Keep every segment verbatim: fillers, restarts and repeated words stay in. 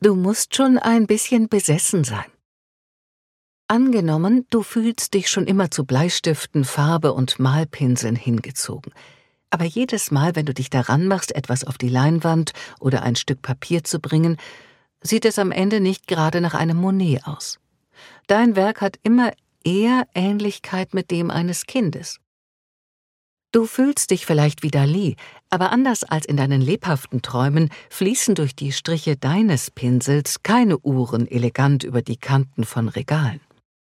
Du musst schon ein bisschen besessen sein. Angenommen, du fühlst dich schon immer zu Bleistiften, Farbe und Malpinseln hingezogen. Aber jedes Mal, wenn du dich daran machst, etwas auf die Leinwand oder ein Stück Papier zu bringen, sieht es am Ende nicht gerade nach einem Monet aus. Dein Werk hat immer eher Ähnlichkeit mit dem eines Kindes. Du fühlst dich vielleicht wie Dalí, aber anders als in deinen lebhaften Träumen fließen durch die Striche deines Pinsels keine Uhren elegant über die Kanten von Regalen.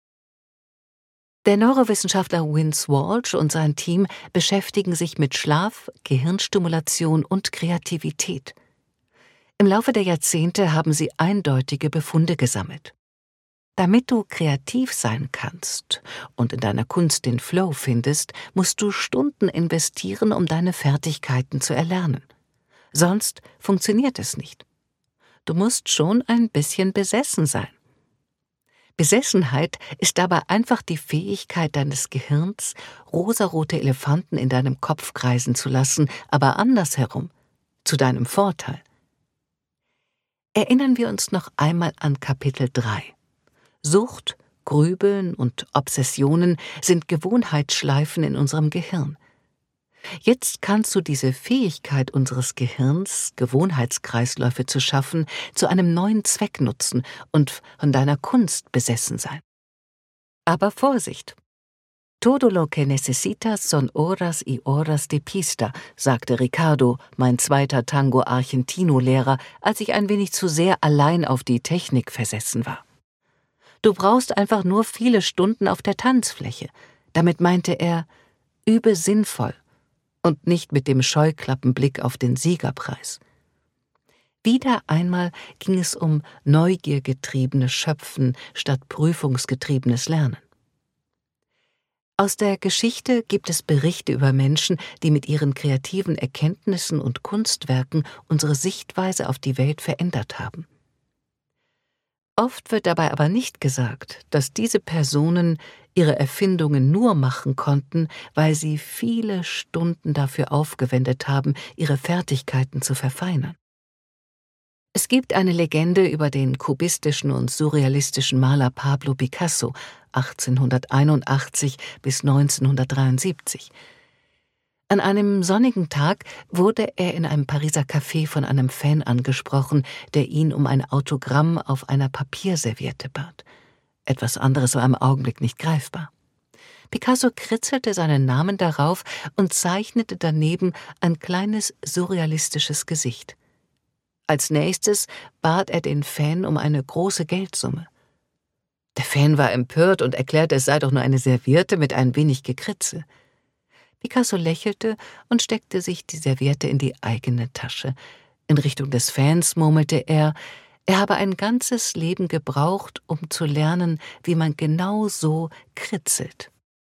Der Neurowissenschaftler Vince Walsh und sein Team beschäftigen sich mit Schlaf, Gehirnstimulation und Kreativität. Im Laufe der Jahrzehnte haben sie eindeutige Befunde gesammelt. Damit du kreativ sein kannst und in deiner Kunst den Flow findest, musst du Stunden investieren, um deine Fertigkeiten zu erlernen. Sonst funktioniert es nicht. Du musst schon ein bisschen besessen sein. Besessenheit ist dabei einfach die Fähigkeit deines Gehirns, rosarote Elefanten in deinem Kopf kreisen zu lassen, aber andersherum, zu deinem Vorteil. Erinnern wir uns noch einmal an Kapitel drei. Sucht, Grübeln und Obsessionen sind Gewohnheitsschleifen in unserem Gehirn. Jetzt kannst du diese Fähigkeit unseres Gehirns, Gewohnheitskreisläufe zu schaffen, zu einem neuen Zweck nutzen und von deiner Kunst besessen sein. Aber Vorsicht! Todo lo que necesitas son horas y horas de pista, sagte Ricardo, mein zweiter Tango-Argentino-Lehrer, als ich ein wenig zu sehr allein auf die Technik versessen war. Du brauchst einfach nur viele Stunden auf der Tanzfläche. Damit meinte er, übe sinnvoll und nicht mit dem Scheuklappenblick auf den Siegerpreis. Wieder einmal ging es um neugiergetriebenes Schöpfen statt prüfungsgetriebenes Lernen. Aus der Geschichte gibt es Berichte über Menschen, die mit ihren kreativen Erkenntnissen und Kunstwerken unsere Sichtweise auf die Welt verändert haben. Oft wird dabei aber nicht gesagt, dass diese Personen ihre Erfindungen nur machen konnten, weil sie viele Stunden dafür aufgewendet haben, ihre Fertigkeiten zu verfeinern. Es gibt eine Legende über den kubistischen und surrealistischen Maler Pablo Picasso, achtzehnhunderteinundachtzig bis neunzehnhundertdreiundsiebzig. An einem sonnigen Tag wurde er in einem Pariser Café von einem Fan angesprochen, der ihn um ein Autogramm auf einer Papierserviette bat. Etwas anderes war im Augenblick nicht greifbar. Picasso kritzelte seinen Namen darauf und zeichnete daneben ein kleines surrealistisches Gesicht. Als nächstes bat er den Fan um eine große Geldsumme. Der Fan war empört und erklärte, es sei doch nur eine Serviette mit ein wenig Gekritzel. Picasso lächelte und steckte sich die Serviette in die eigene Tasche. In Richtung des Fans murmelte er, er habe ein ganzes Leben gebraucht, um zu lernen, wie man genau so kritzelt.